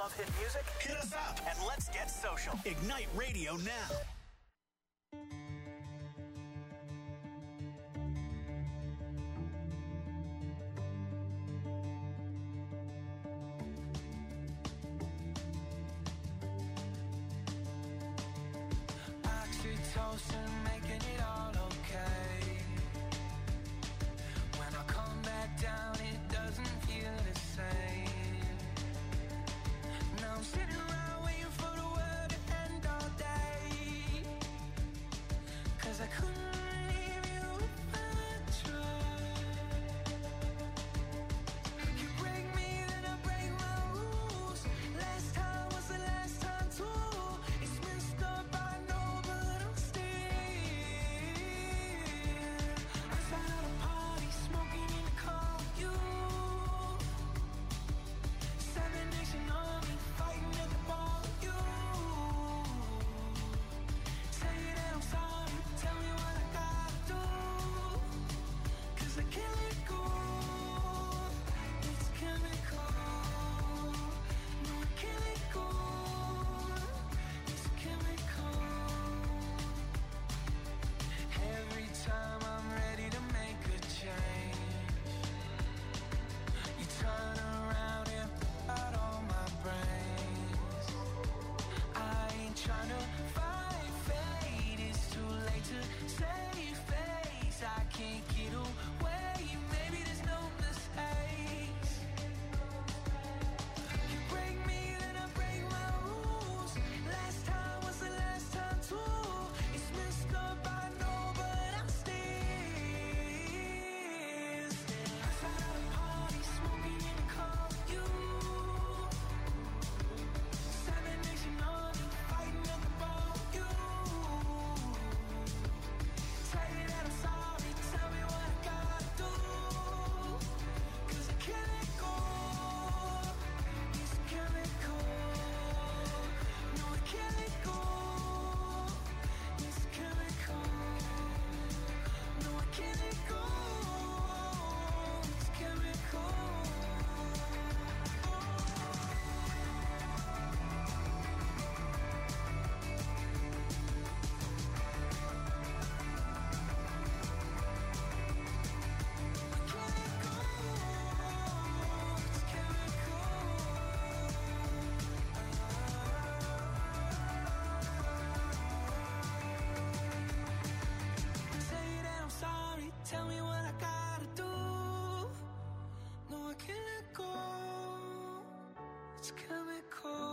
Love hit music? Hit us up and let's get social. Ignite Radio now. Oxytocin, making it all okay. When I come back down, it doesn't feel the same. Now I'm sitting around waiting for the world to end all day. 'Cause I couldn't leave you if I tried. You break me, then I break my rules. Last time was the last time too. It's messed up, I know, but I'm still outside a party, smoking in the car with you. Seven Nation Army, fighting at the bar with you. Say that I'm sorry, tell me what I gotta do. 'Cause I can't let go. It's chemical. No, I can't let go. It's chemical. Every time I'm ready to make a change, you turn around and put out all my brains. I ain't trying to fight fate, it's too late to save face. I can't get away, maybe there's no mistakes. You break me, then I break my rules. Last time was the last time too. It's messed up, I know, but I'm still outside a party, smoking in the car with you. Seven Nation Army, fighting at the bar with you. Say that I'm sorry, tell me what I gotta do. 'Cause I can't let go. It's chemical. No, I can't let go. It's chemical. No, I can't let go. It's chemical. Say that I'm sorry, tell me what I gotta do. No, I can't let go. It's chemical.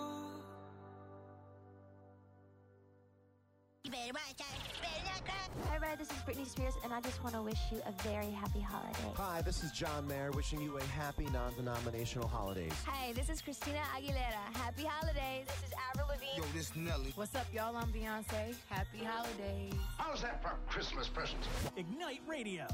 You better watch out. Better not cry. Hi, Red. This is Britney Spears, and I just want to wish you a very happy holiday. Hi, this is John Mayer wishing you a happy non-denominational holidays. Hi, this is Christina Aguilera. Happy holidays. This is Avril Lavigne. Yo, this Nelly. What's up, y'all? I'm Beyonce. Happy holidays. How's that for Christmas presents? Ignite Radio.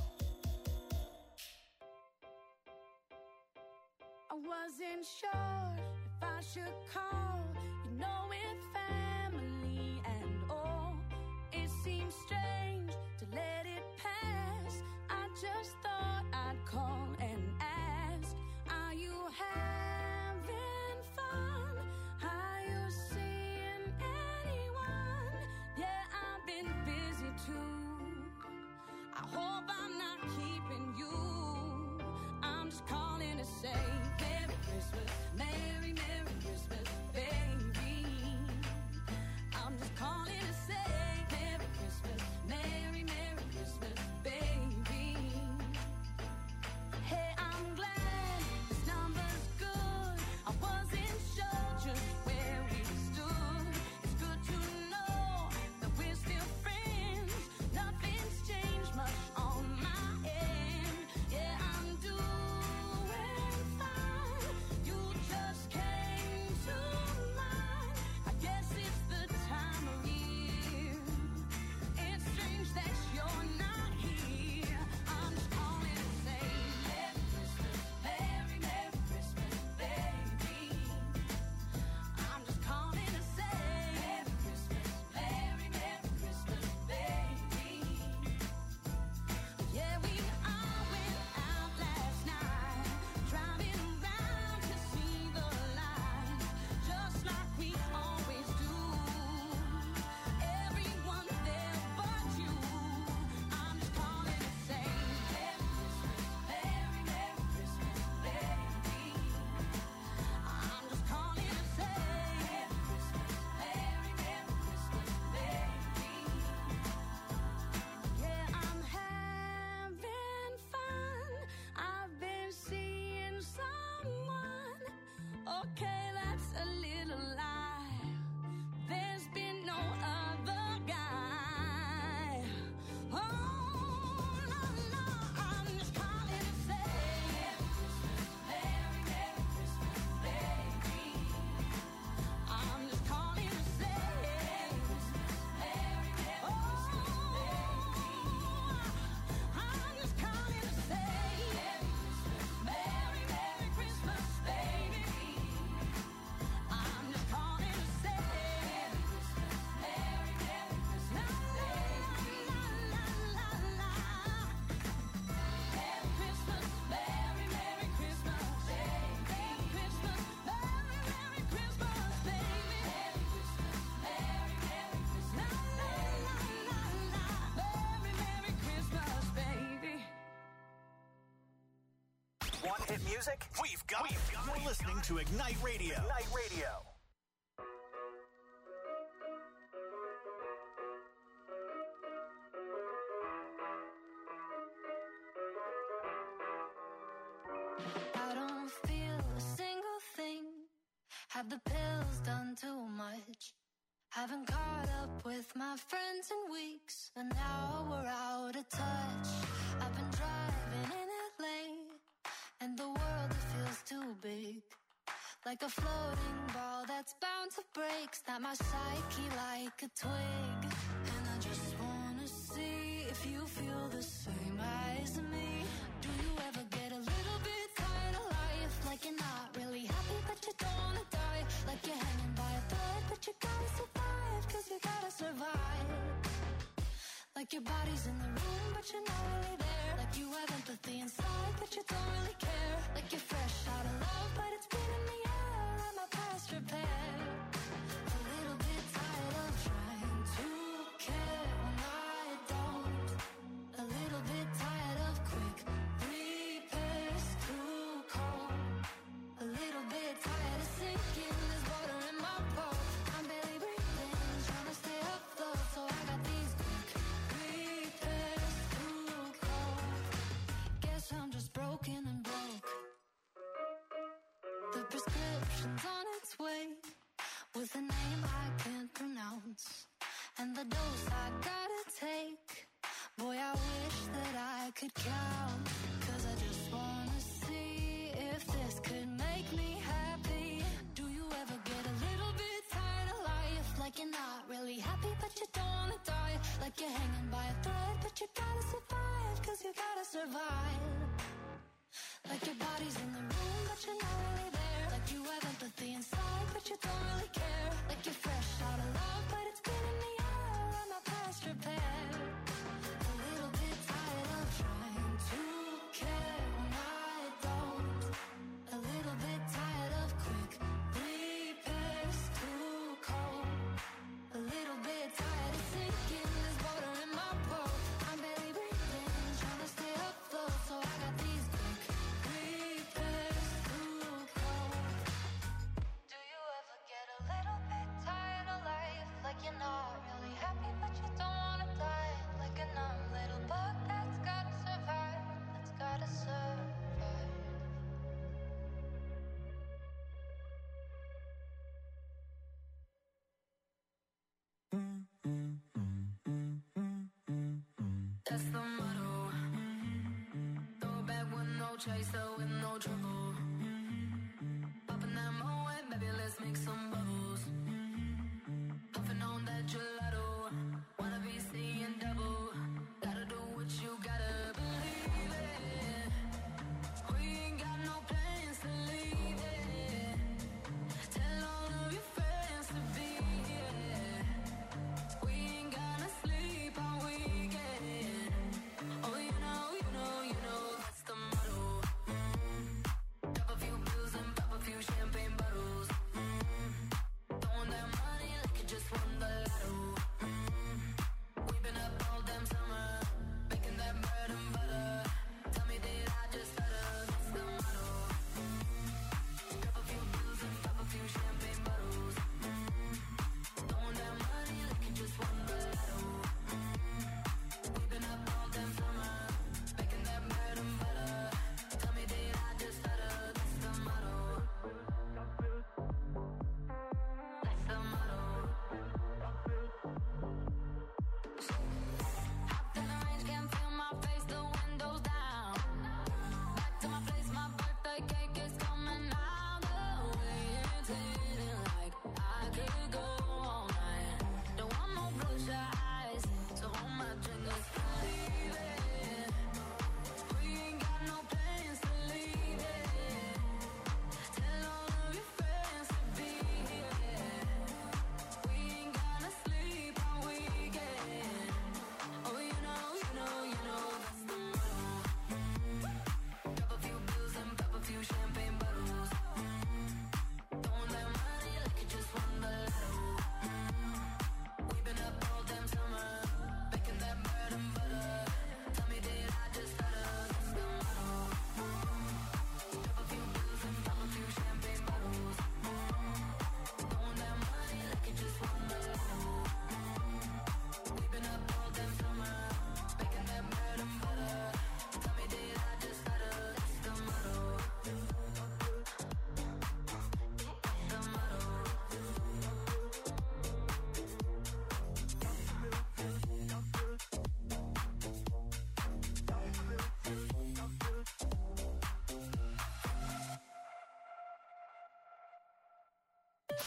I wasn't sure if I should call, you know, with family and all. It seems strange to let it pass. I just thought I'd call and ask, are you having fun? Are you seeing anyone? Yeah, I've been busy too. I hope I'm not keeping you. I'm just calling to say Merry Christmas, Merry, Merry Christmas, baby. hit music? We've got it. You're listening to Ignite Radio. Ignite Radio. I don't feel a single thing. Have the pills done too much? Haven't caught up with my friends in weeks, and now we're out of touch. I've been driving in LA, and the world, it feels too big. Like a floating ball that's bound to break. Snap my psyche like a twig. And I just wanna see if you feel the same as me. Do you ever get a little bit tired of life? Like you're not really happy, but you don't wanna die. Like you're hanging by a thread, but you gotta survive, 'cause you gotta survive. Like your body's in the room, but you're not really there. Like you have empathy inside, but you don't really care. Like you're fresh out of love, but it's been in the air. Let my past repair. A little bit tired of trying to care when I don't. A little bit tired of quick repairs, too cold. A little bit tired of sinking. There's water in my pores. I'm barely breathing, trying to stay afloat. So I got these quick repairs, too cold. Guess I'm just broken and broke. The prescription's on its way, with a name I can't pronounce, and the dose I gotta take. Boy, I wish that I could count, 'cause I just wanna see if this could make me happy. Do you ever get a little bit tired of life? Like you're not really happy, but you don't wanna die. Like you're hanging by a thread, but you gotta survive, 'cause you gotta survive. Like your body's in the room, but you're not really there. Like you have empathy inside, but you don't really care. Like you're fresh out of love, but it's been in the air. Let my past repair. A little bit tired of trying to care when I don't. A little bit tired of quick repairs, too cold. A little bit tired of sinking. There's water in my pores. I'm barely breathing, trying to stay afloat. So I got these quick repairs, too cold. Do you ever get a little bit tired of life? Like you're not really happy, but you don't wanna die. Like a numb little bug that's gotta survive. That's gotta survive. That's the motto. Throw it back with no chaser, with no trouble. Popping that Moet, baby, let's make some bubbles. Puffing on that gelato. Wanna be seeing double. Gotta do what you gotta believe it. We ain't got no plans to leave it. Tell all of your friends to be here. We ain't gonna sleep all weekend. Oh, you know, that's the motto.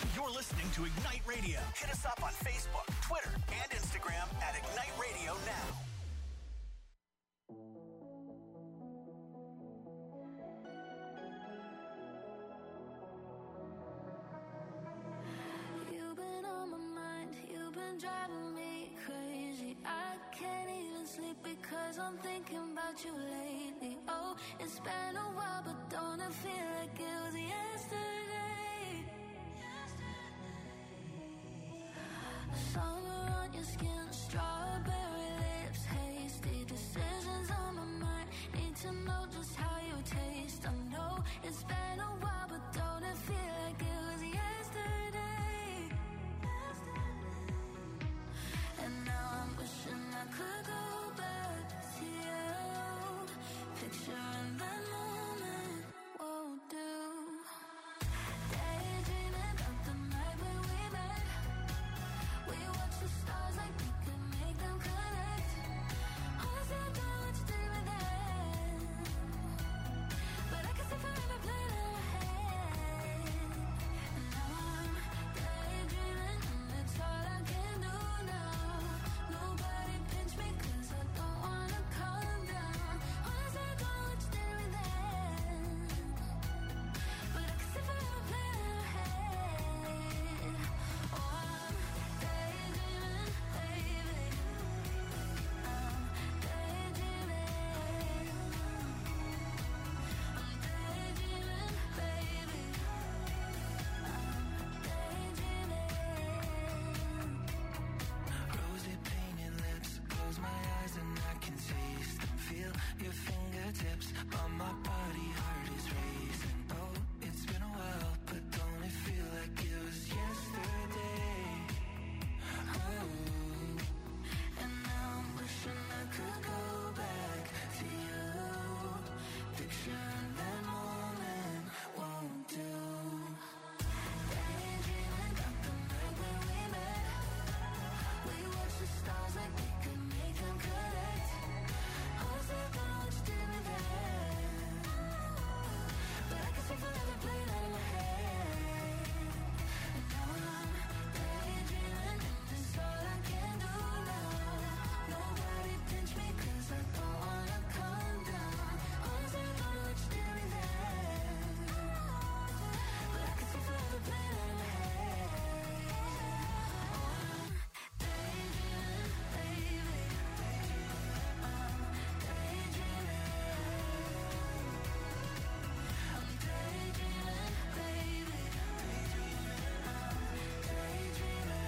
You're listening to Ignite Radio. Hit us up on Facebook, Twitter, and Instagram at Ignite Radio Now. You've been on my mind, you've been driving me crazy. I can't even sleep because I'm thinking about you lately. Oh, it's been a while, but don't it feel like it was yesterday? Summer on your skin, strawberry lips, hasty decisions on my mind. Need to know just how you taste. I know it's been a while, but don't it feel like it was yesterday? And now I'm wishing I could go back to you. Picturing that moment won't do. Daydreaming about the night when we met. We watch the stars like we could make them connect. Honestly, I don't know what you did with that, but I can see forever playing in my head. And now I'm daydreaming, and it's all I can do now. Nobody pinch me 'cause I don't wanna calm down. Honestly, I don't know what you did with that, but I can see forever playing in my head. Oh, I'm daydreaming, baby. I'm daydreaming. I'm daydreaming, baby. I'm daydreaming. Rosy painted lips, close my eyes and I can taste them. Feel your fingertips on my body, heart is racing. Oh, it's been a while, but don't it feel like it was yesterday? Oh, and now I'm wishing I could go back to you. Picturing that moment won't do. Daydreaming about the night when we met. We watch the stars like we could make them connect. Honestly, I don't know what you did with that, but I can see forever playing out in my head. And now I'm daydreaming, and it's all I can do now. Nobody pinch me 'cause I don't wanna calm down. Honestly, I don't know what you did with that, but I can see forever playing out in my head. Oh, I'm daydreaming, baby. I'm daydreaming. I'm daydreaming, baby. I'm daydreaming.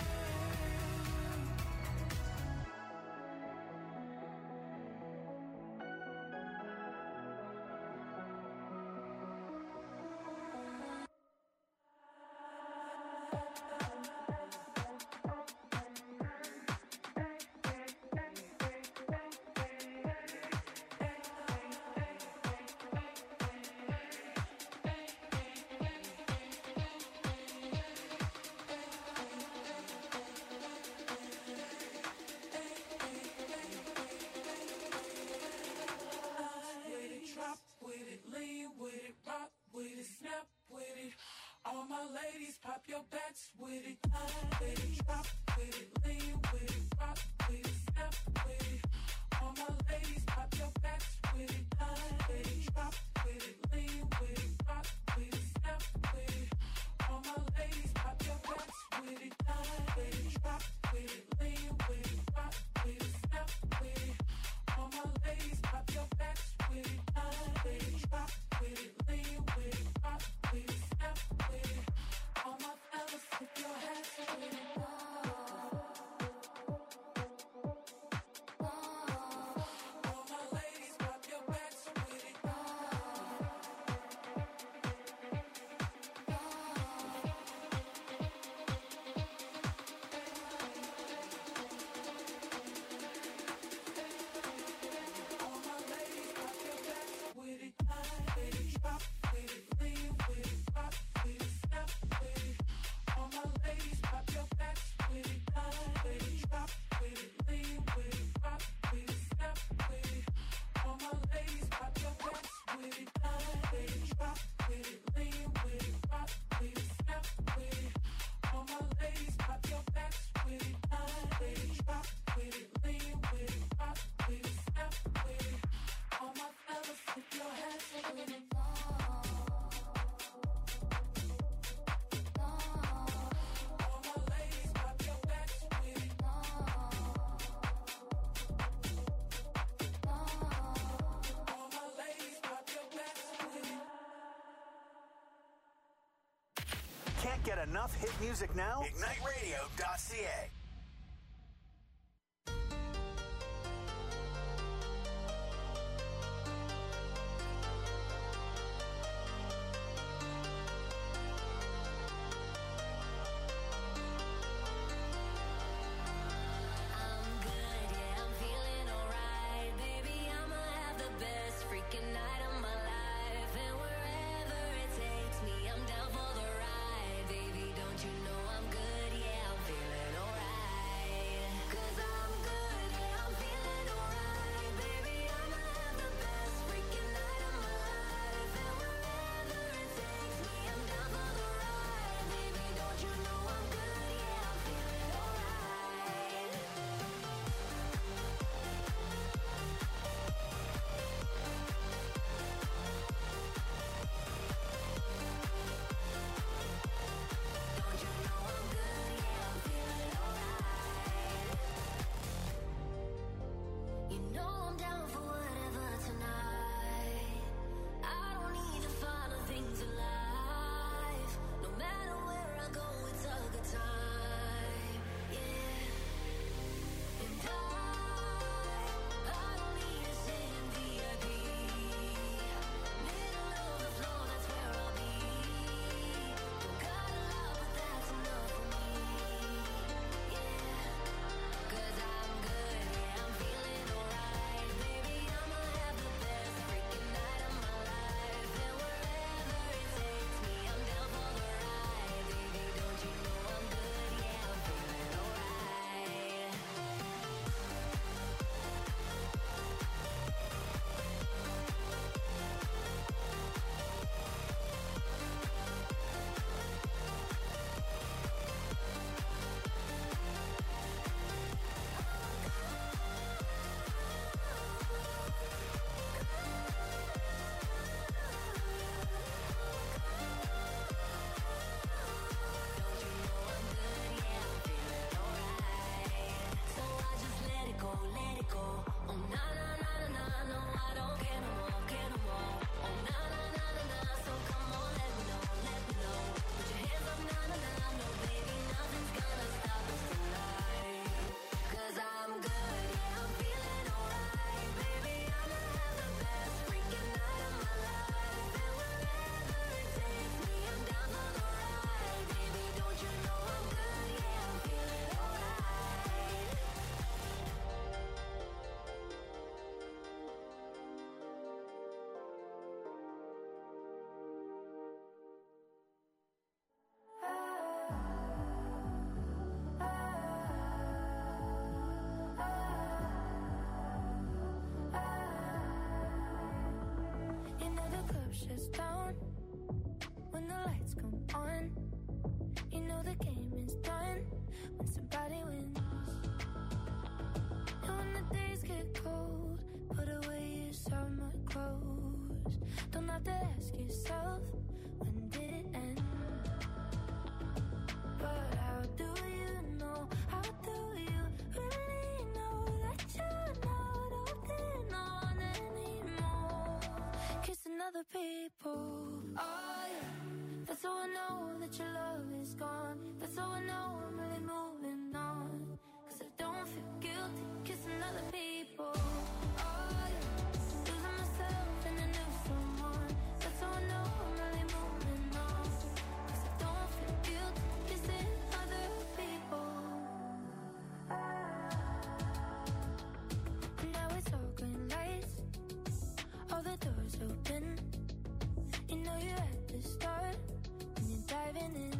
With it, drop with it, lean with it, rock with it, snap with it. All my ladies, pop your backs with it. With it, drop with it, lean with it, rock with it, snap with it. All my ladies, pop your backs with it. With it, drop with it, lean with it, rock with it, snap with it. All my ladies, pop your backs with it. With it, drop with it, lean with it, rock with it, snap with it. All my ladies, pop your backs with it. With it, drop with it, lean with it, rock with it, snap with it. All my fellas, put your hands with it. All my ladies, pop your backs with it. All my ladies, pop your backs. with it. All my ladies, pop your backs with it. All my ladies, pop your backs with it. Can't get enough hit music now? IgniteRadio.ca. Shuts down when the lights come on. You know the game is done when somebody wins. And when the days get cold, put away your summer clothes. Don't have to ask yourself, when did it end? But how do you know? How do you really know that you're not holding on anymore? Kissing other people. Oh yeah, that's how I know that your love is gone. That's how I know I'm really moving on. 'Cause I don't feel guilty kissing other people. Oh yeah, losing myself in a new someone. That's how I know I'm really moving on. 'Cause I don't feel guilty kissing other people. Now it's all green lights, all the doors open. You know you're at the start when you're diving in.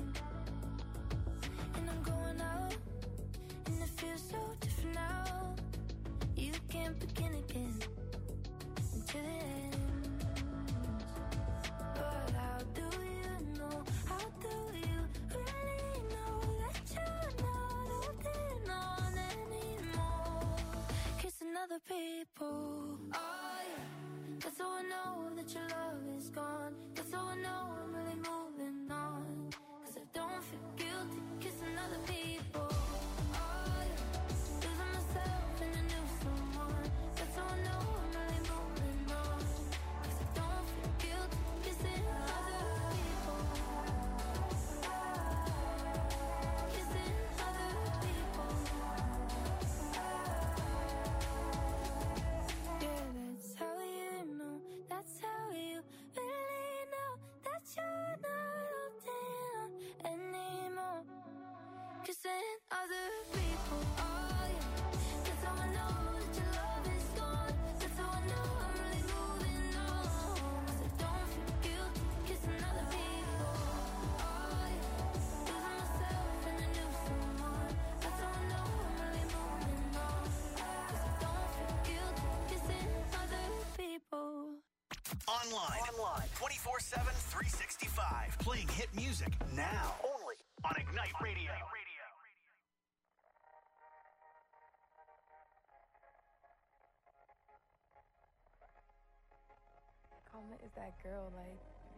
And I'm going out, and it feels so different now. You can't begin again until it ends. But how do you know? How do you really know that you're not holding on anymore? Kissing other people. Oh yeah, that's how I know that you're Online. 24/7, 365. Playing hit music now. Only on Ignite Radio. Karma is that girl, like...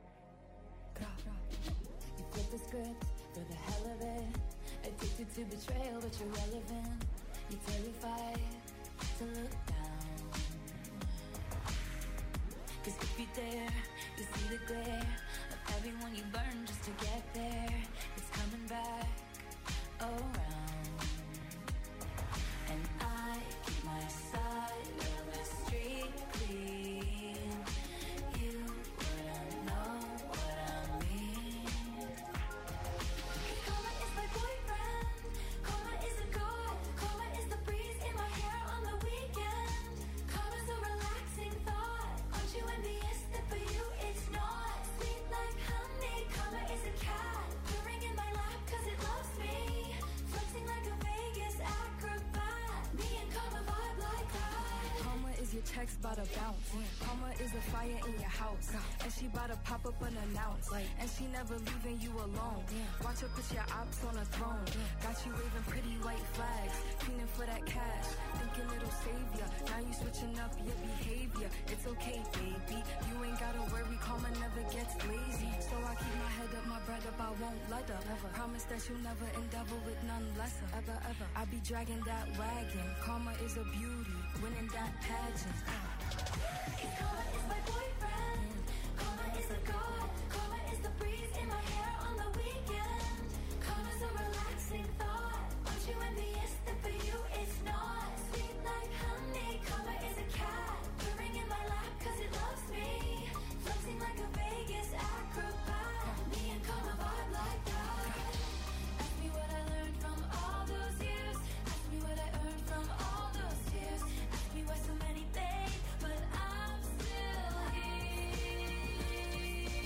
You flip the script for the hell of it. Addicted to betrayal, but you're relevant. You're terrified to look down. Cause if you dare, you see the glare of everyone you burn just to get there. It's coming back around. And I keep my side of the street clean. You wouldn't know what I mean. Karma is my boyfriend. Karma is a god. Karma is the breeze in my hair on the weekend. Karma's a relaxing thought. Aren't you envious that for you it's not? Sweet like honey. Karma is a cat purring in my lap cause it loves me. Flexing like a Vegas acrobat. Me and Karma vibe like that. Karma is your text bout to bounce. Karma is a fire in your house. And she bout to pop up unannounced. And she never leaving you alone. Watch her put your ops on a throne. Got you waving pretty white flags. Fiending for that cash. Thinking it'll save ya. Now you switching up your behavior. It's okay, baby. You ain't gotta worry. Karma never gets lazy. So I keep my head up, my bread up. I won't let up. Promise that you'll never endeavor with none lesser. Ever. I be dragging that wagon. Karma is a beauty. Winning that pageant. Karma is my boyfriend. Karma is a god. Karma is the breeze in my hair on the weekend. Karma's a relaxing thought. Aren't you envious that for you it's not? Sweet like honey. Karma is a cat purring in my lap cause it loves me. Flexing like a Vegas acrobat. Me and Karma vibe like that. Ask me what I learned from all those years. Ask me what I earned from all those tears. Ask me why so many fade, but I'm still here.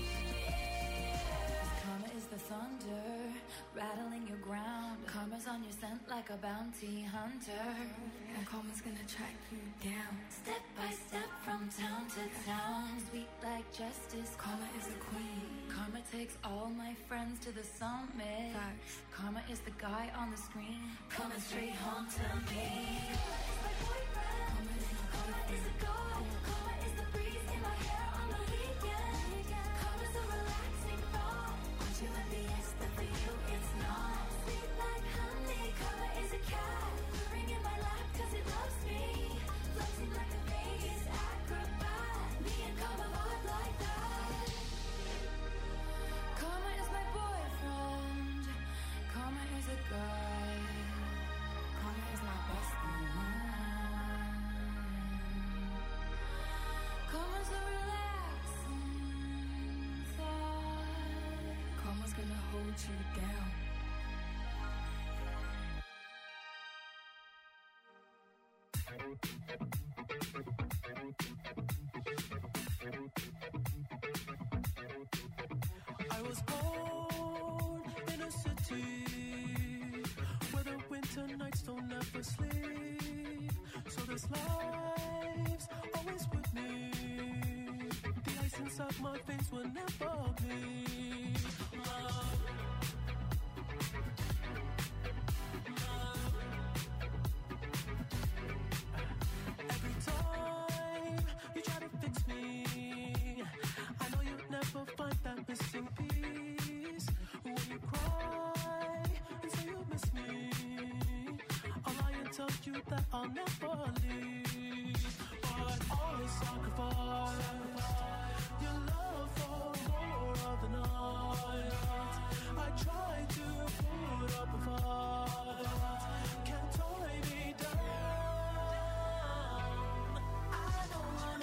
Karma is the thunder, rattling your ground. Karma's on your scent like a bounty hunter. And karma's gonna track you down. Step by step from town to town. Sweet like justice. Karma is a queen. Karma takes all my friends to the summit. Facts. Karma is the guy on the screen, coming straight home to me. Karma is my boyfriend. Karma is a god. Karma is the breeze in my hair on the weekend. Karma's a relaxing thought. Aren't you envious that for you it's not? Sweet like honey. Karma is a cat purring in my lap cause it loves me. Flexing like a Vegas acrobat. Me and Karma vibe like that. Karma is my boyfriend. Karma is a guy. Karma is my bestie. Karma's a relaxing thought. Karma's gonna hold you down. I was born in a city where the winter nights don't ever sleep. So this life's always with me. The ice inside my veins will never bleed. Love. Every time you try to fix me, I know you'll never find that missing piece. When you cry and say you miss me, I'll lie and tell you that I'll never leave. But always sacrifice your love for more of the night. I try to put up a fight, can't tie me down. I don't wanna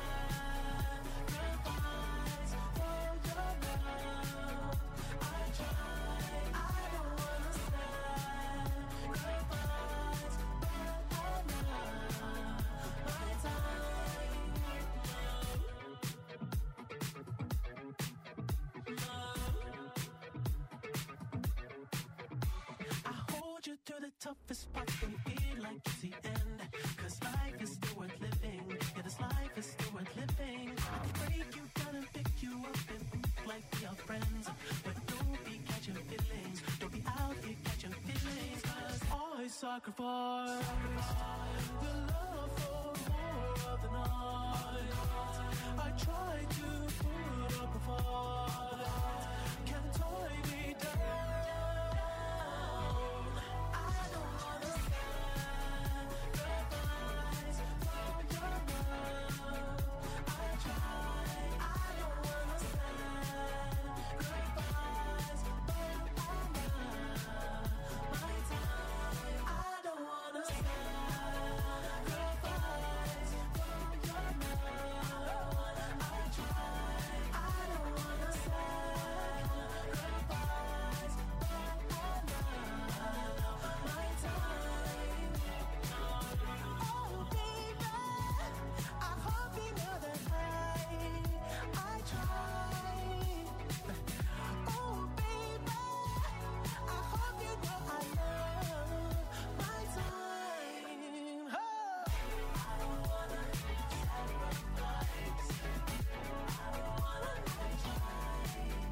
sacrifice for your love. I try, I don't wanna sacrifice, but I love my time. I hold you through the toughest parts when you feel like it's the end. Cause life is still worth living. Yeah, this life is still worth living. break you down and pick you up and like we are friends. But don't be catching feelings. Don't be out here catching feelings. 'Cause I sacrifice the love for more of the night. I try to put up a fight. Can't tie me down. I don't wanna sacrifice from your love. I try. I don't wanna sacrifice from my time. I don't wanna sacrifice from your love. I try. I don't wanna sacrifice from my time. Oh baby, I hope you know that I try. Oh baby, I hope you know I love my time. Oh. I don't wanna sacrifice. I don't wanna try.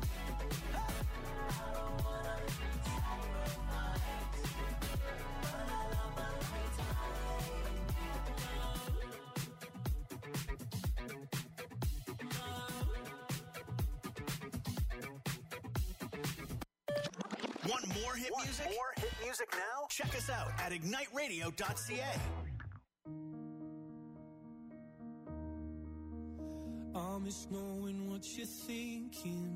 I don't wanna sacrifice, but I love my time. Want more hit music? More hit music now? Check us out at igniteradio.ca. I miss knowing what you're thinking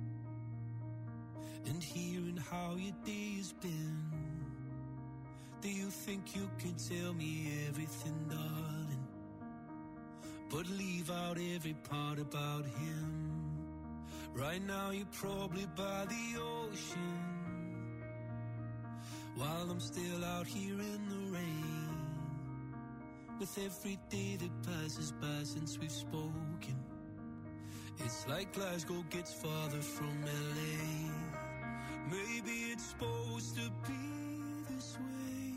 and hearing how your day's been. Do you think you can tell me everything, darling, but leave out every part about him? Right now you're probably by the ocean, while I'm still out here in the rain. With every day that passes by since we've spoken, it's like Glasgow gets farther from LA. Maybe it's supposed to be this way,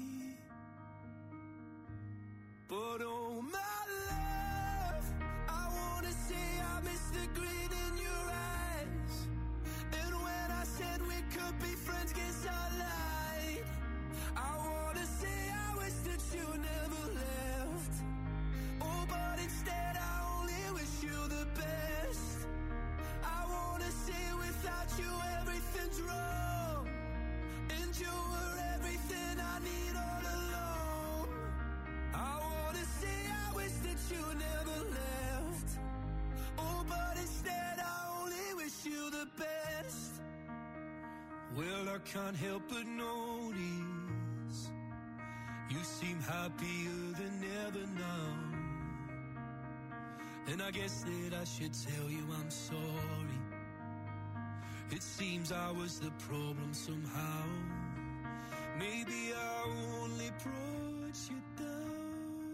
but oh my love, I wanna say I miss the grin in your eyes. And when I said we could be friends, guess I lied. I wanna say I wish that you never left. Oh, but instead I only wish you the best. I wanna say without you everything's wrong, and you were everything I need all along. I wanna say I wish that you never left. Oh, but instead I only wish you the best. Well, I can't help but notice you seem happier than ever now. And I guess that I should tell you I'm sorry. It seems I was the problem somehow. Maybe I only brought you down.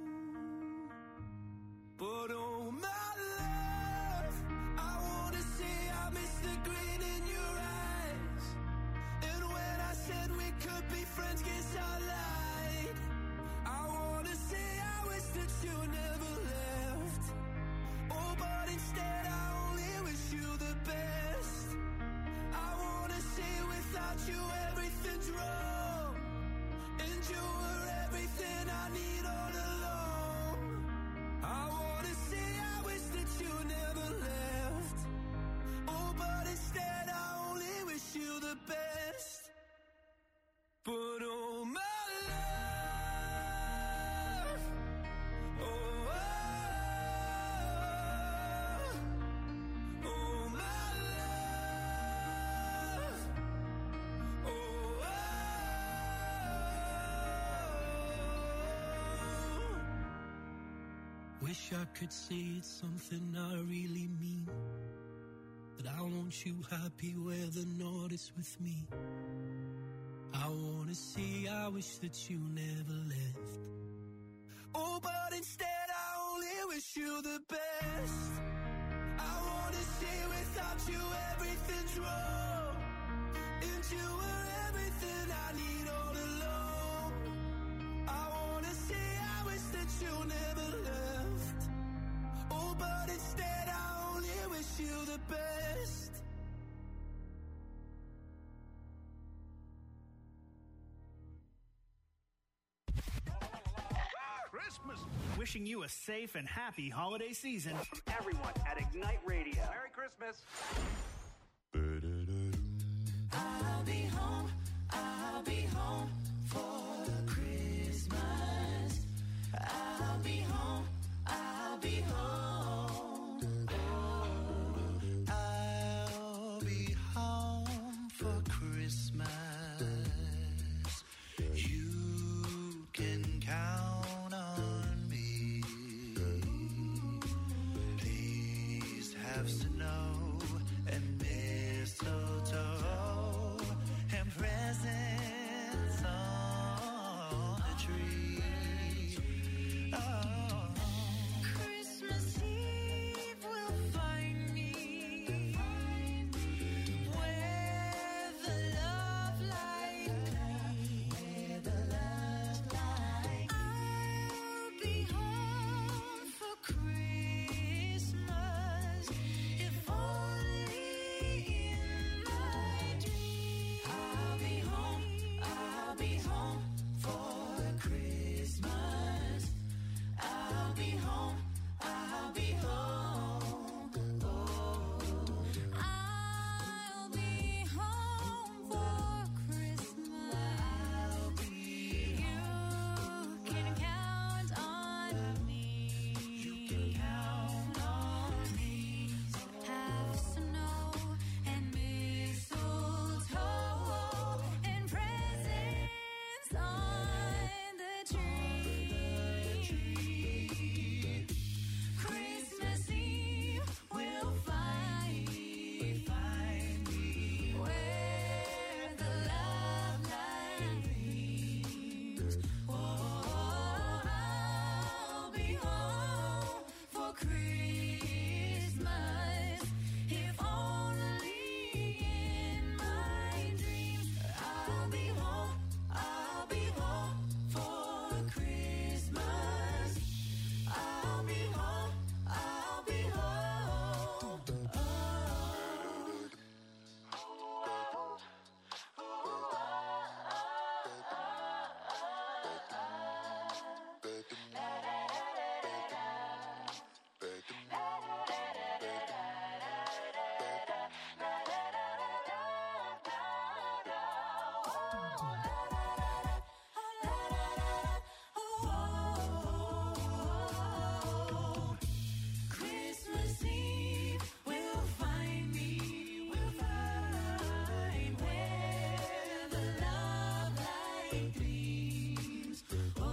But oh my love, I wanna say I miss the grin in your eyes. And when I said we could be friends, guess I lied. I wanna say I wish that you never left. Oh, but instead I only wish you the best. I wanna say without you everything's wrong, and you were everything I need all along. I wanna say I wish that you never left. Oh, but instead I only wish you the best. But oh my love, oh, oh my love, oh, wish I could say it's something I really mean, that I want you happy whether or not it's with me. I wanna say I wish that you never left. Oh, but instead I only wish you the best. I wanna say without you everything's wrong, and you were everything I need all along. I wanna say I wish that you never left. Oh, but instead I only wish you the best. Christmas. Wishing you a safe and happy holiday season from everyone at Ignite Radio. Merry Christmas. I'll be home for Christmas. I'll be home. I'll be home for Christmas. You can count on me. Please have snow and mistletoe and presents on the tree. Oh. Christmas Eve will find me where the love light gleams. I'll be home for Christmas, if only in my dreams. I'll be home for Christmas. I'll be home. I'll be home. Oh. I'll be home for Christmas. I'll be. You can count on me. You can count on me. Have snow and mistletoe and presents on the tree. Christmas Eve will find me where the love light gleams. Oh, I'll be home for Christmas, if only in my dreams. I'll be home for Christmas. I'll be home. Christmas Eve will find me, where the love light gleams. Oh,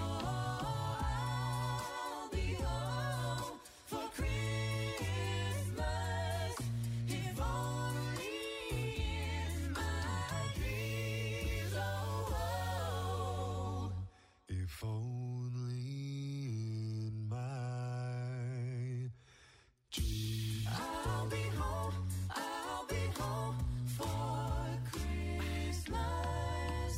I'll be home for Christmas, if only in my dreams. Oh, If only in my dreams. I'll be home for Christmas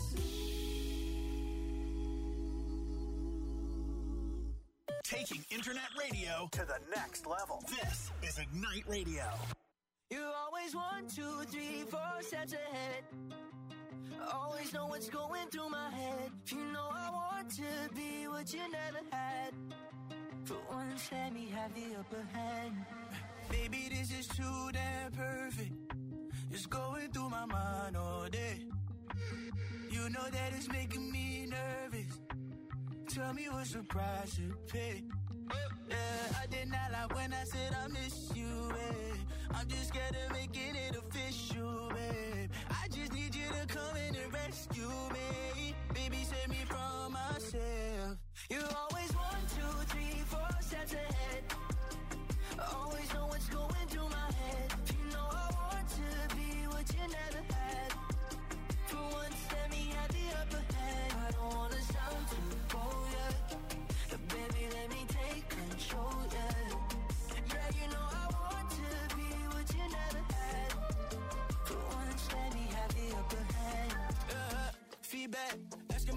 Eve. Taking internet radio to the next level. This is Ignite Radio. You're always 1, 2, 3, 4 steps ahead. Always know what's going through my head. You know I want to be what you never had. For once, let me have the upper hand. Baby, this is too damn perfect. It's going through my mind all day. You know that it's making me nervous. Tell me what's the price to pay. Yeah, I did not lie when I said I miss you, babe. I'm just scared of making it official, babe. I just need you to come in and rescue me. Baby, save me from myself. You're always 1, 2, 3, 4 steps ahead. Always know what's going through my head. You know I want to be what you never had. For once, let me have the upper hand. I don't wanna sound too bold, yeah. But baby, let me take control, yeah. Yeah, you know I want to be what you never had. For once, let me have the upper hand. Feedback, asking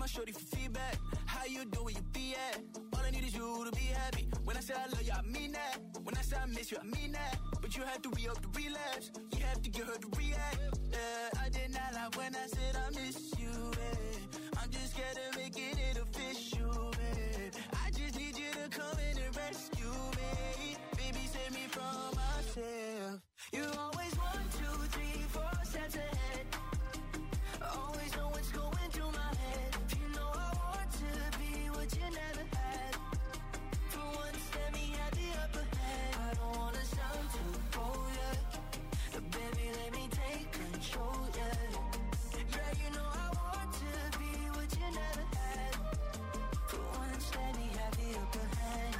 my shorty for feedback. How you do where you be at? All I need is you to be happy. When I say I love you, I mean that. When I say I miss you, I mean that. But you have to re-up the relapse. You have to get her to react. I did not lie when I said I miss you. I'm just scared of making it official. I just need you to come in and rescue me. Baby, save me from myself. You always 1, 2, 3, 4 steps ahead. Always know what's going through my head. You know I want to be what you never had. For once, let me have the upper hand. I don't wanna sound too bold, yeah. But baby, let me take control, yeah. Yeah, you know I want to be what you never had. For once, let me have the upper hand.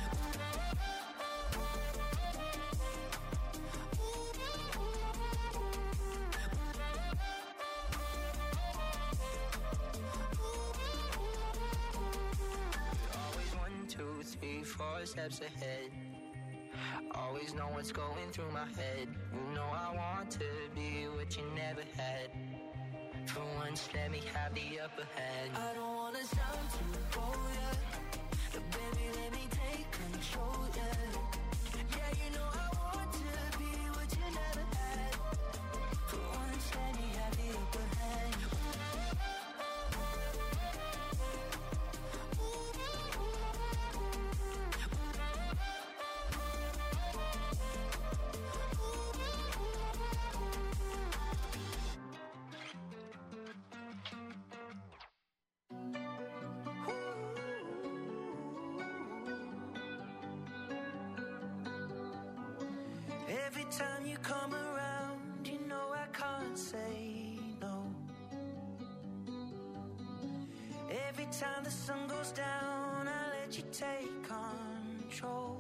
Always 1, 2, 3, 4 steps ahead. Always know what's going through my head. You know I want to be what you never had. For once, let me have the upper hand. I don't wanna sound too bold, yeah. But baby, let me take control, yeah. Yeah, you know I want to be what you never had. For once, let me have the upper hand. Every time you come around, you know I can't say no. Every time the sun goes down, I let you take control.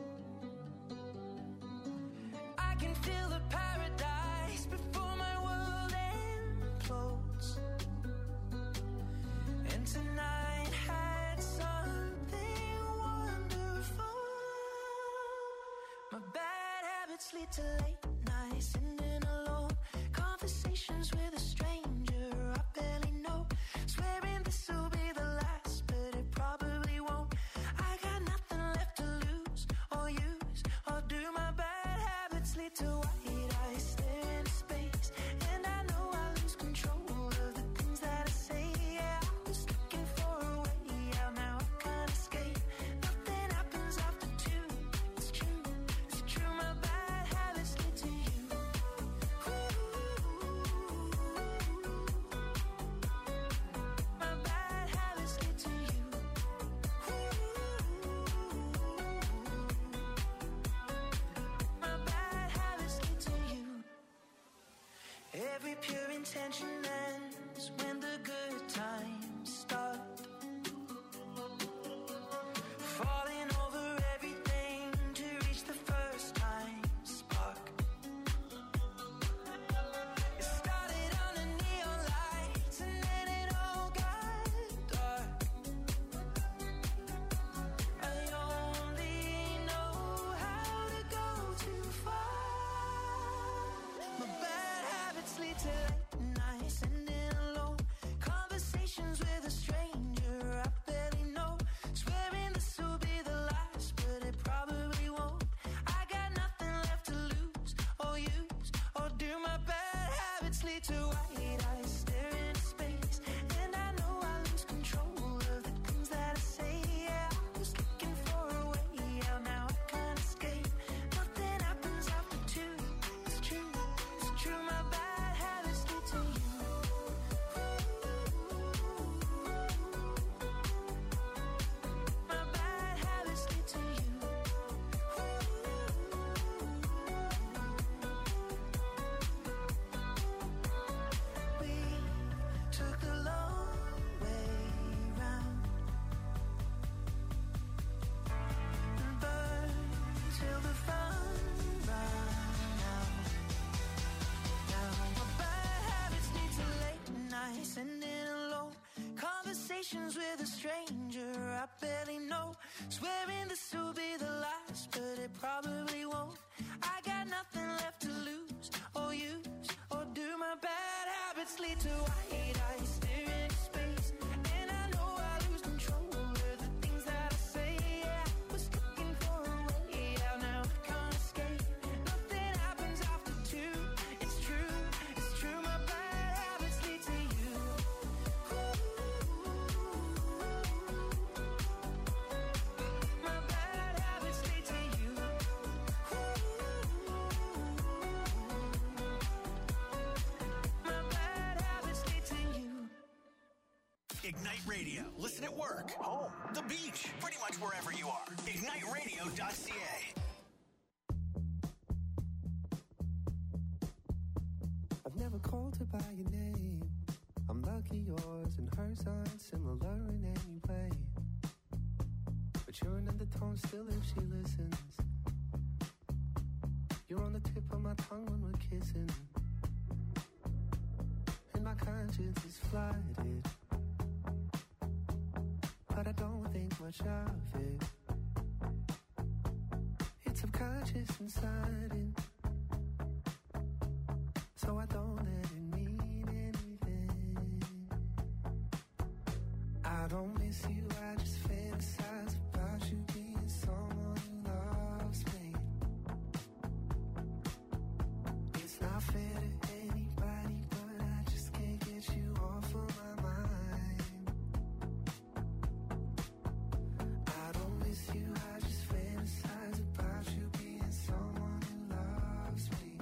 I can feel the paradise before my world implodes. And tonight had something wonderful. My bad habits lead to late nights, sitting alone. Conversations with a stranger I barely know. Swearing this will be the last, but it probably won't. I got nothing left to lose or use or do. My bad habits lead to white eyes stare into space. And I know I lose control of the things that I say. Yeah, I was looking for a way out, now I can't escape. Nothing happens after 2. It's true, it's true. My bad habits lead to you. My bad habits lead to you. My bad habits lead to you. Every pure intention ends when the good times start. Falling over everything to reach the first time spark. It started under neon lights and then it all got dark. I only know how to go too far. My bad habits lead to late nights, sitting alone. Conversations with a stranger I barely know. Swearing this will be the last, but it probably won't. I got nothing left to lose or use or do. My bad habits lead to white eyes stare into space. And I know I lose control of the things that I say. Yeah, I was looking for a way out, now I can't escape. Nothing happens after 2. It's true, it's true. My bad habits lead to you. My bad habits lead to you. We took the long way round and burned till the fun ran out. Now my bad habits lead to late nights, sitting alone. Conversations with a stranger I barely know. Swearing this will be the last, but it probably won't. I got nothing left to lose or use or do. My bad habits lead to white eyes stare into space. And I know Ignite Radio. Listen at work, home, the beach, pretty much wherever you are. IgniteRadio.ca. I've never called her by your name. I'm lucky yours and hers aren't similar in any way. But you're an undertone still if she listens. You're on the tip of my tongue when we're kissing. And my conscience is flooded, but I don't think much of it. It's subconscious and sudden, so I don't let it mean anything. I don't miss you, I just fantasize about you being someone who loves me. It's not fair to anybody, but I just can't get you off of my mind. I don't miss you, I just fantasize about you being someone who loves me.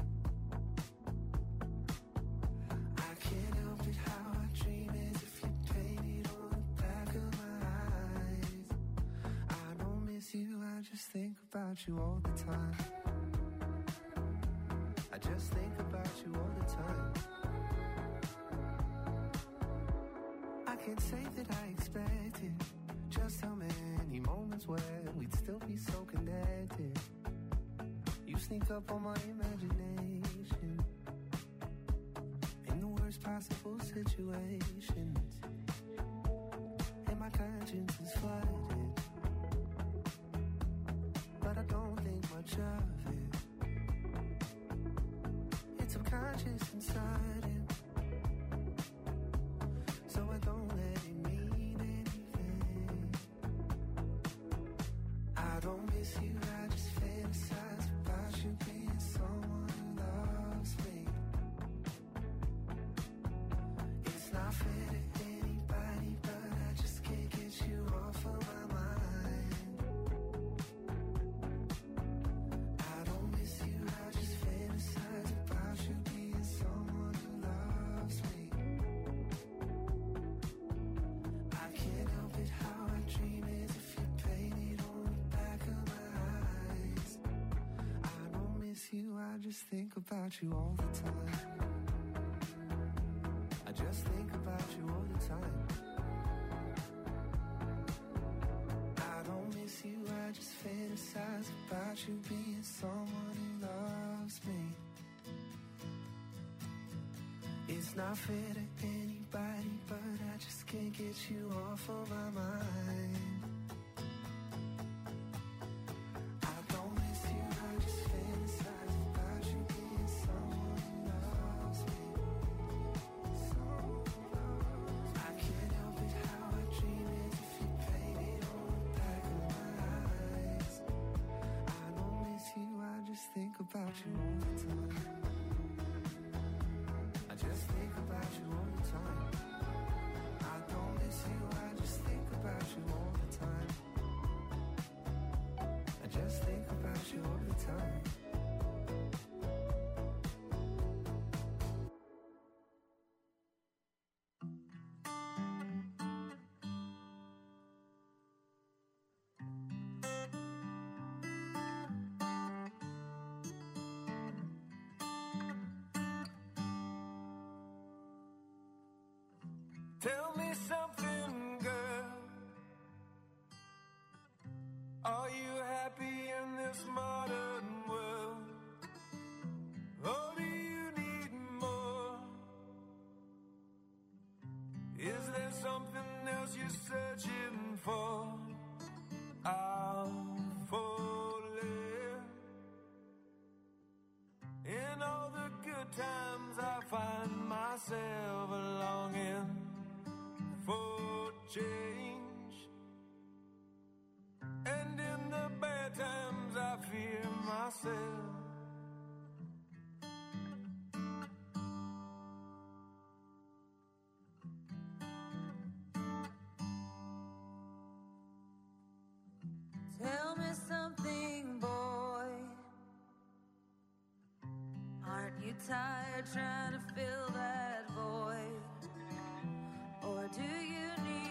I can't help it how I dream as if you painted on the back of my eyes. I don't miss you, I just think about you all the time. I just think about you all the time. I can't say that I expected just how many moments where we'd still be so connected. You sneak up on my imagination in the worst possible situations, and my conscience is flooded, but I don't think much of it. It's subconscious and sudden, so I don't let it mean anything. I don't miss you, I just fantasize about you being someone who loves me. It's not fair to anybody, but I just can't get you off of my mind. I don't miss you, I just fantasize about you being someone who loves me. I can't help it how I dream as if you painted on the back of my eyes. I don't miss you, I just think about you all the time. I just think about you all the time. I don't miss you, I just fantasize about you being someone who loves me. It's not fair to anybody, but I just can't get you off of my mind. I don't miss you, I just fantasize about you being someone who loves me. I can't help it how I dream as if you painted on the back of my eyes. I don't miss you, I just think about you all the time. I just think about you all the time. I don't miss you, I just think about you all the time. I just think about you all the time. Tell me something, girl. Are you happy in this modern world? Or do you need more? Is there something else you're searching for? I'm falling. In all the good times I find myself longing for change, and in the bad times I fear myself. Tell me something, boy. Aren't you tired trying to fill that void? Or do you need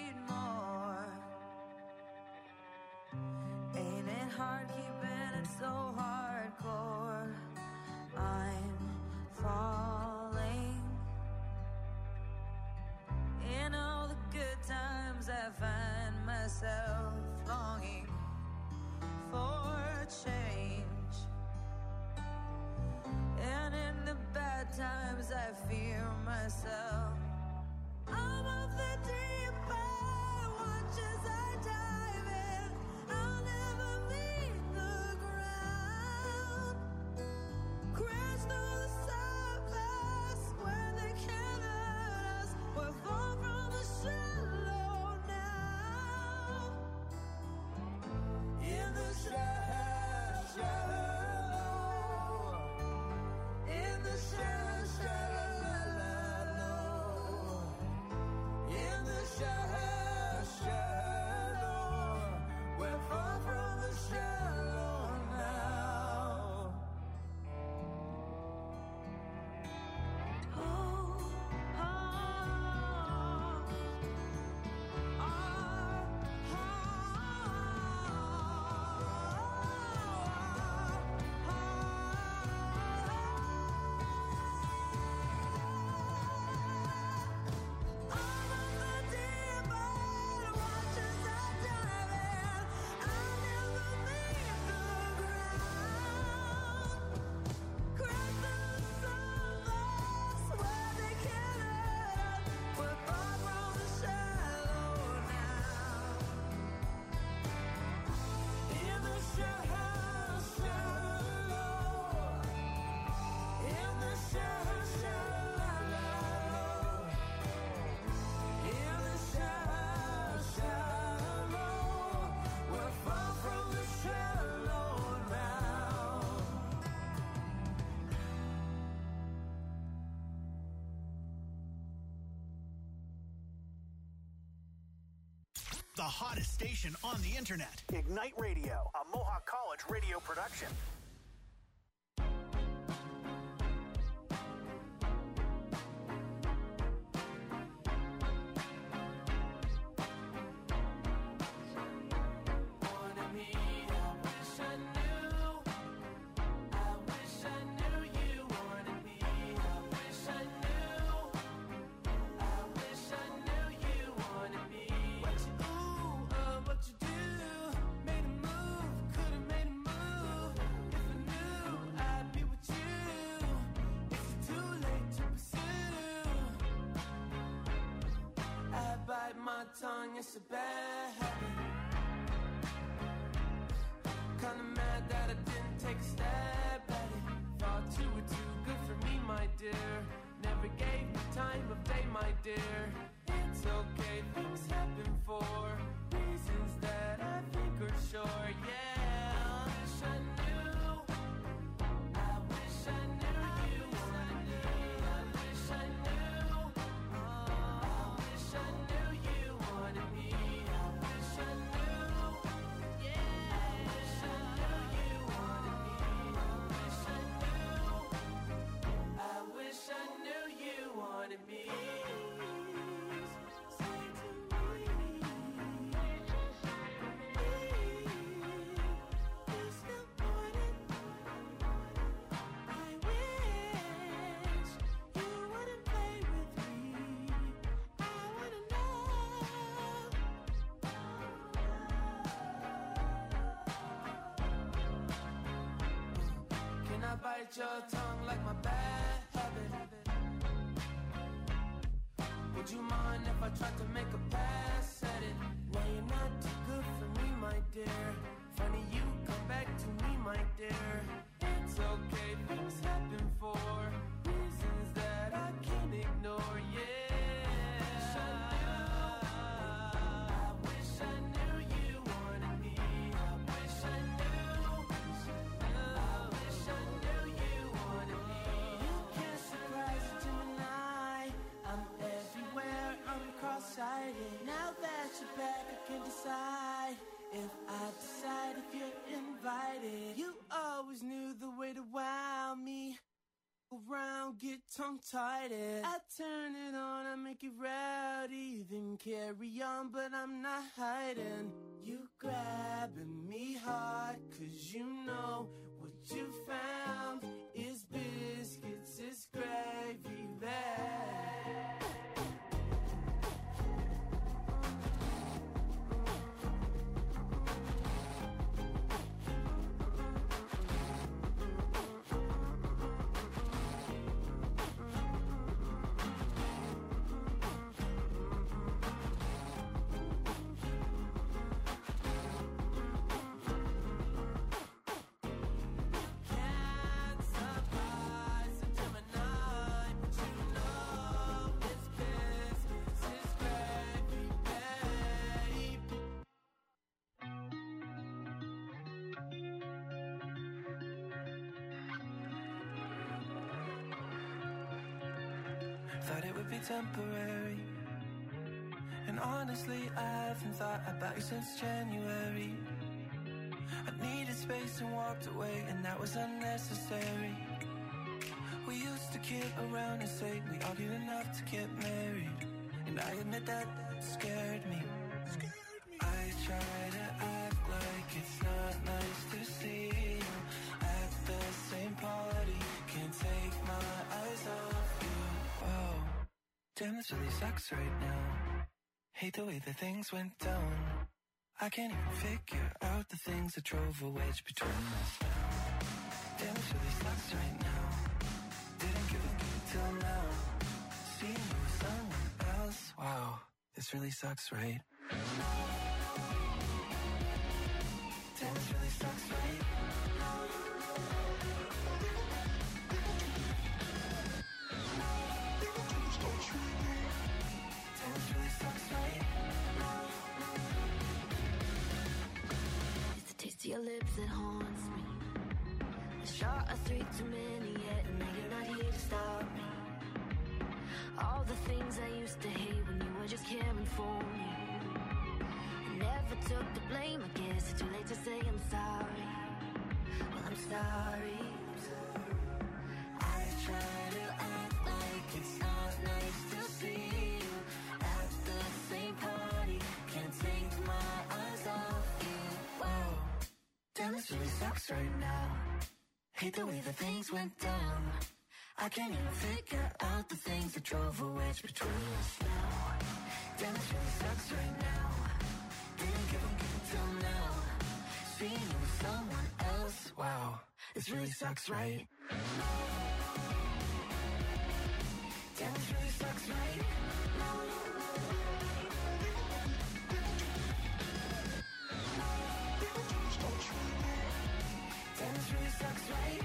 hottest station on the internet. Ignite Radio, a Mohawk College radio production. Tongue, it's a bad habit. Kinda mad that I didn't take a stab at it. Thought you were too good for me, my dear. Never gave me time of day, my dear. It's okay, things happen for reasons that I think are sure, yeah. I wish I knew. I wish I knew you wanted me. I wish I knew. I wish I knew you wanted me. I wish I knew. Yeah. I wish I knew you wanted me. I wish I knew. I wish I knew you wanted me. Say to me, you still want it. I wish you wouldn't play with me. I wanna know. Can I bite your tongue like my bad habit? Would you mind if I tried to make a pass at it? Now you're not too good for me, my dear. Funny you come back to me, my dear. It's okay, things happen for reasons that I can't ignore, yeah. I wish I knew you wanted me. I wish I knew. I wish I knew you wanted me. You can't surprise a Gemini. I'm everywhere, I'm cross-sighted. Now that you're back, I can decide if I decide if you're invited. You always knew the way to wow me. Around, get tongue-tied. I turn it on, I make it rowdy. Then carry on, but I'm not hiding. You grabbing me hard, 'cause you know what you found is biscuits, is gravy there. Can't surprise a Gemini, but you know it's biscuits, it's gravy, babe. Thought it would be temporary. And honestly, I haven't thought about you since January. I needed space and walked away, and that was unnecessary. We used to kid around and say we argued enough to get married. And I admit that scared me. I try to act like it's not nice to see you at the same party. Can't take my eyes off you. Whoa, damn, this really sucks right now. Hate the way that things went down. I can't even figure out the things that drove a wedge between us now. Damn, this really sucks right now. Didn't give a good till now. Seeing you with someone else. Wow, this really sucks, right? Damn, this really sucks, right? Damn, this really sucks, right? It's the taste of your lips that haunts me. A shot of 3 too many yet, and now you're not here to stop me. All the things I used to hate when you were just caring for me. And never took the blame. I guess it's too late to say I'm sorry. Well, I'm sorry. I try to act like it's not nice to see you at the same party. Can't take my eyes off you. Wow, damn, this really sucks right now. Hate the way that things went down. I can't even figure out the things that drove a wedge between us now. Damn, this really sucks right now. Didn't give a till now. Seeing you with someone else. Wow, this really sucks, right? Damn, this really sucks, right? Damn, this really sucks, right?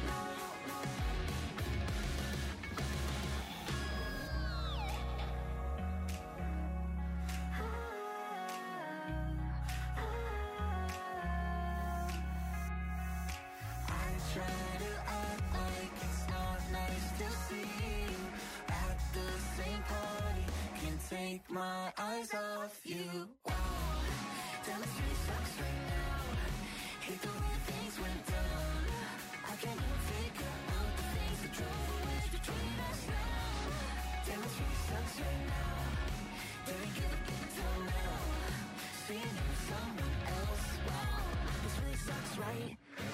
Try to act like it's not nice to see you at the same party. Can't take my eyes off you. Wow, damn, this really sucks right now. Hate the way things went down. I can't even figure out the things that drove a wedge between us now. Damn, this really sucks right now. Didn't give a till now. Seeing you with someone else. Wow, this really sucks, right?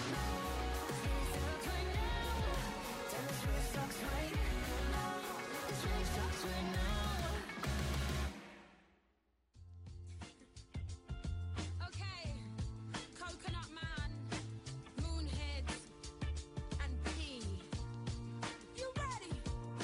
Sucks right now. This really sucks right now. Okay, Coconut Man, Moonheads, and P. You ready?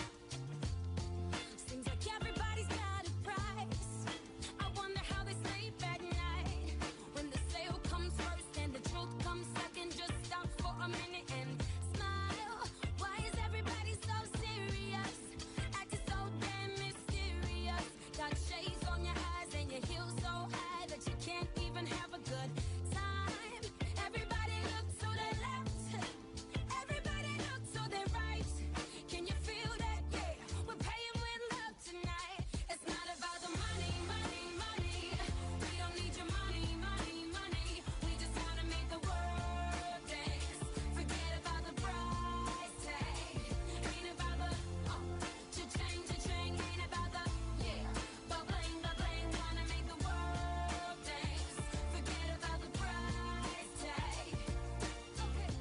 Seems like everybody's got a price. I wonder how they sleep at night. When the sale comes first and the truth comes second, just stop for a minute and smile. Why is everybody so serious? Acting so damn mysterious. Got shades on your eyes and your heels so high that you can't even have a good time. Everybody look to the left. Everybody look to the right. Can you feel that? Yeah, we're paying with love tonight. It's not about the money, money, money. We don't need your money, money, money. We just wanna make the world dance. Forget about the price tag. Ain't about the cha-ching, cha-ching. Ain't about the ba-bling, ba-bling. Wanna make the world dance. Forget about the price tag. Okay,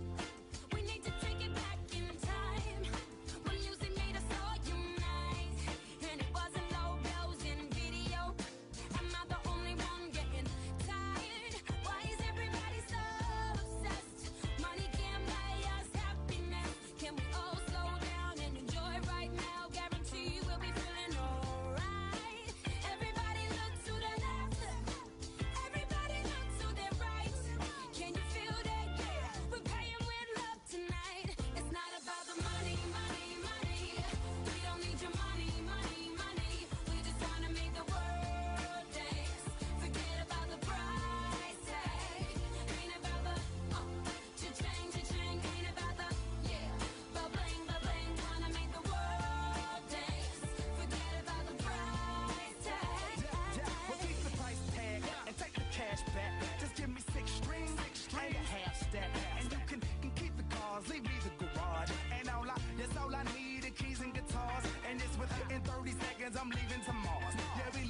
we need to take it back in time when music made us all unite, and it wasn't low blows in video. Am I the only one getting tired? Why is everybody so obsessed? Money can't buy us happiness. Can we all slow down and enjoy right now? Guarantee we'll be feeling alright. Everybody look to the left. Everybody look to the right. Can you feel that? Yeah, we're paying with love tonight. It's not about the money, money, money. We don't need your money, money, money. We just wanna make the world dance. Forget about the price tag. Ain't about the cha-ching, cha-ching. Ain't about the ba-bling, ba-bling. Wanna make the world dance. Forget about the price tag. Well, keep the price tag and take the cash back. Just give me 6 strings and a half stack. And you can keep the cars, leave me the garage. And that's all I need, the keys and guitars. And it's within 30 seconds, I'm leaving tomorrow.